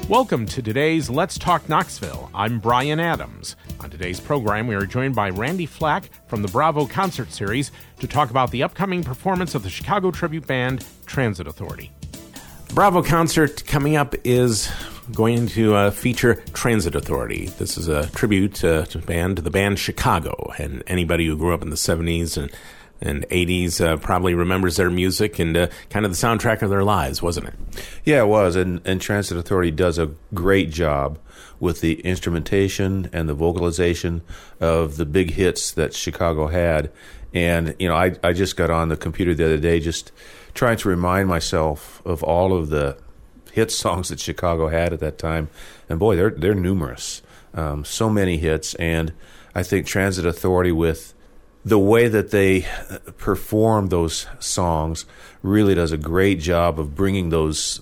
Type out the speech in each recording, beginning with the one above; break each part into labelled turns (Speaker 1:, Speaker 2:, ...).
Speaker 1: Welcome to today's Let's Talk Knoxville. I'm Brian Adams. On today's program, we are joined by Randy Flack from the Bravo Concert Series to talk about the upcoming performance of the Chicago tribute band, Transit Authority. Bravo Concert coming up is going to feature Transit Authority. This is a tribute to the band Chicago, and anybody who grew up in the 70s and 80s probably remembers their music and kind of the soundtrack of their lives, wasn't it?
Speaker 2: Yeah, it was, and Transit Authority does a great job with the instrumentation and the vocalization of the big hits that Chicago had. And, you know, I just got on the computer the other day just trying to remind myself of all of the hit songs that Chicago had at that time. And, boy, they're numerous. So many hits. And I think Transit Authority, with the way that they perform those songs, really does a great job of bringing those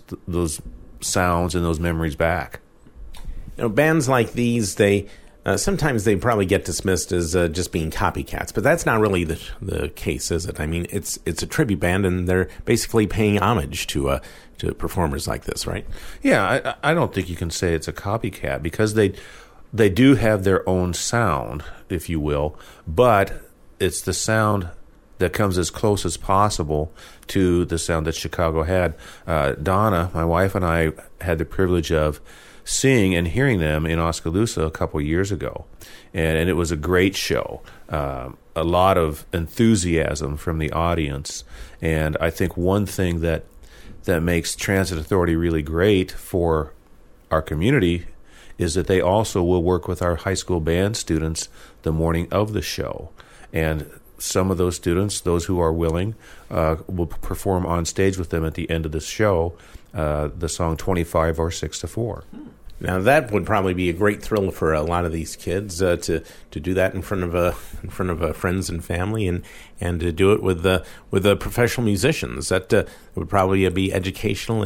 Speaker 2: sounds and those memories back.
Speaker 1: You know, bands like these, sometimes they probably get dismissed as just being copycats, but that's not really the case, is it? I mean, it's a tribute band, and they're basically paying homage to performers like this, right?
Speaker 2: Yeah, I don't think you can say it's a copycat, because they do have their own sound, if you will, but it's the sound that comes as close as possible to the sound that Chicago had. Donna, my wife, and I had the privilege of seeing and hearing them in Oskaloosa a couple years ago, and it was a great show. A lot of enthusiasm from the audience, and I think one thing that makes Transit Authority really great for our community is that they also will work with our high school band students the morning of the show. And some of those students, those who are willing, will perform on stage with them at the end of the show the song 25 or 6 to 4.
Speaker 1: Now that would probably be a great thrill for a lot of these kids to do that in front of friends and family, and to do it with professional musicians. That would probably be educational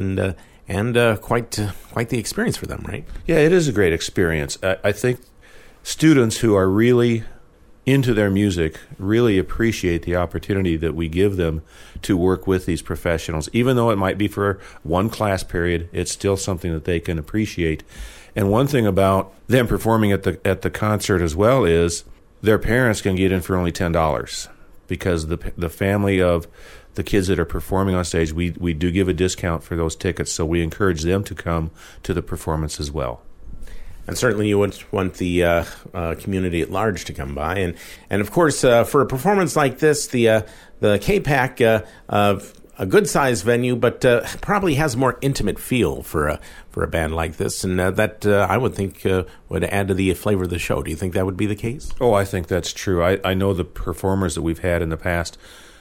Speaker 1: and quite the experience for them, right?
Speaker 2: Yeah, it is a great experience. I think students who are really into their music really appreciate the opportunity that we give them to work with these professionals. Even though it might be for one class period, it's still something that they can appreciate. And one thing about them performing at the concert as well is their parents can get in for only $10, because the family of the kids that are performing on stage, we do give a discount for those tickets, so we encourage them to come to the performance as well.
Speaker 1: And certainly you would want the community at large to come by. And of course, for a performance like this, the KPAC, a good-sized venue, but probably has a more intimate feel for a band like this. And that, I would think, would add to the flavor of the show. Do you think that would be the case?
Speaker 2: Oh, I think that's true. I know the performers that we've had in the past,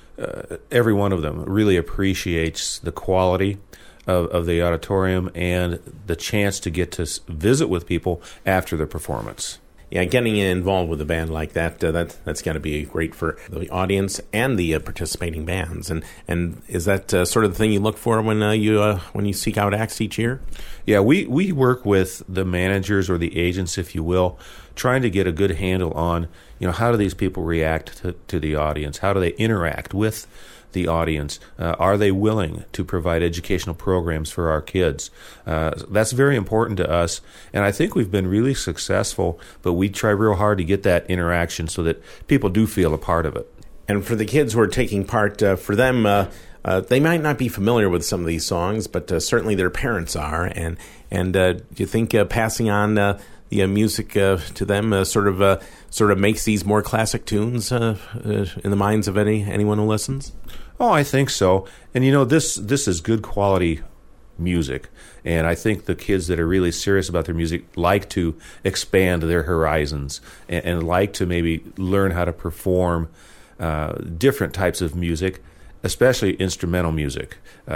Speaker 2: every one of them really appreciates the quality of the auditorium and the chance to get to visit with people after the performance.
Speaker 1: Yeah, getting involved with a band like that's got to be great for the audience and the participating bands. And is that sort of the thing you look for when you seek out acts each year?
Speaker 2: Yeah, we work with the managers or the agents, if you will, trying to get a good handle on, how do these people react to the audience? How do they interact with the audience? Are they willing to provide educational programs for our kids? That's very important to us, and I think we've been really successful, but we try real hard to get that interaction so that people do feel a part of it.
Speaker 1: And for the kids who are taking part, for them, they might not be familiar with some of these songs, but certainly their parents are, and do you think passing on the music to them sort of makes these more classic tunes in the minds of anyone who listens?
Speaker 2: Oh, I think so. And this is good quality music, and I think the kids that are really serious about their music like to expand their horizons and like to maybe learn how to perform different types of music, especially instrumental music.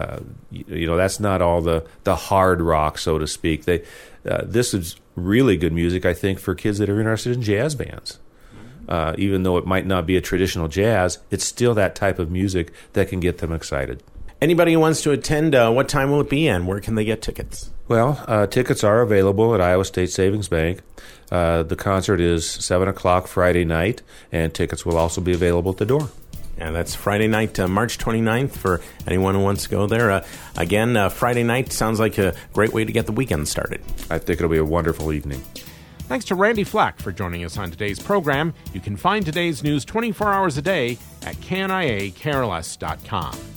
Speaker 2: That's not all the hard rock, so to speak. This is really good music, I think, for kids that are interested in jazz bands. Even though it might not be a traditional jazz, it's still that type of music that can get them excited.
Speaker 1: Anybody who wants to attend, what time will it be, and where can they get tickets?
Speaker 2: Well, tickets are available at Iowa State Savings Bank. The concert is 7 o'clock Friday night, and tickets will also be available at the door.
Speaker 1: And that's Friday night, March 29th, for anyone who wants to go there. Again, Friday night sounds like a great way to get the weekend started.
Speaker 2: I think it'll be a wonderful evening.
Speaker 1: Thanks to Randy Flack for joining us on today's program. You can find today's news 24 hours a day at kniakrls.com.